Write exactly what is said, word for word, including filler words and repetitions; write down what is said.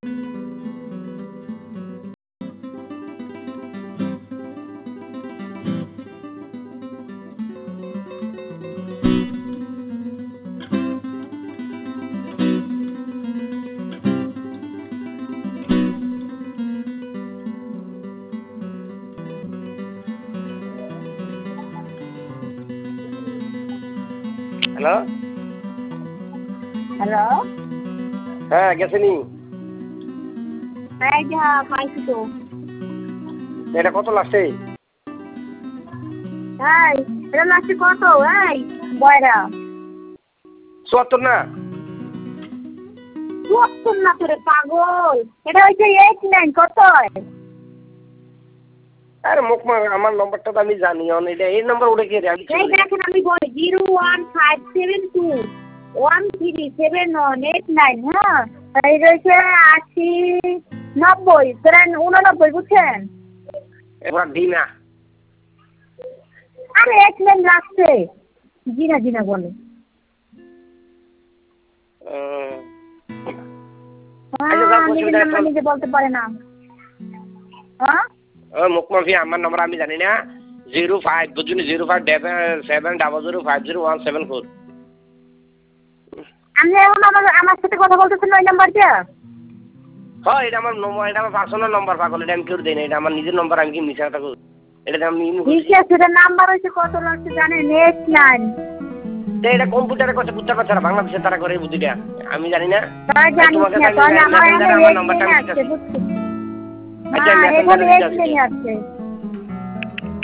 hello hello হ্যাঁ গেছেনি এই যা পাইছি তো এটা কত লাগছে এই এটা লাগছে কত এই বয়রা চুয়াত্তর না চুয়াত্তর না তোরে পাগল এটা হচ্ছে এইট নাইন কত আরে মুখ মার আমার নম্বরটা তো আমি জানি অন এটা এই নম্বর উঠে গিয়ে আমি এই দেখেন আমি বলি zero one five seven two one three seven one eight nine হ্যাঁ এই রয়েছে আশি নব্বই প্রায় উননব্বই বুঝছেন এবার দিনা আরে এইট নাইন লাগছে জিনা জিনা বলে নিজে বলতে পারে না হ্যাঁ মুখ মাফি আমার নম্বর আমি জানি না জিরো ফাইভ বুঝুন zero five seven double zero five zero one seven four আমি এখন আমার আমার সাথে কথা বলতেছেন ওই নাম্বারটা হ্যাঁ এটা আমার নম্বর এটা আমার পার্সোনাল নম্বর পাগল এটা আমি কেউ দিই না এটা আমার নিজের নম্বর আমি কি মিশা থাকো এটা আমি ঠিক আছে এটা নাম্বার হচ্ছে কত লাগছে জানেন এইট নাইন এটা কম্পিউটারে কথা বুঝতে পারছে না বাংলাদেশে তারা করে বুদ্ধিটা আমি জানি না তাই জানি না তাহলে আমার এখানে এইট নাইন আছে বুঝছি হ্যাঁ এখানে এইট নাইন আছে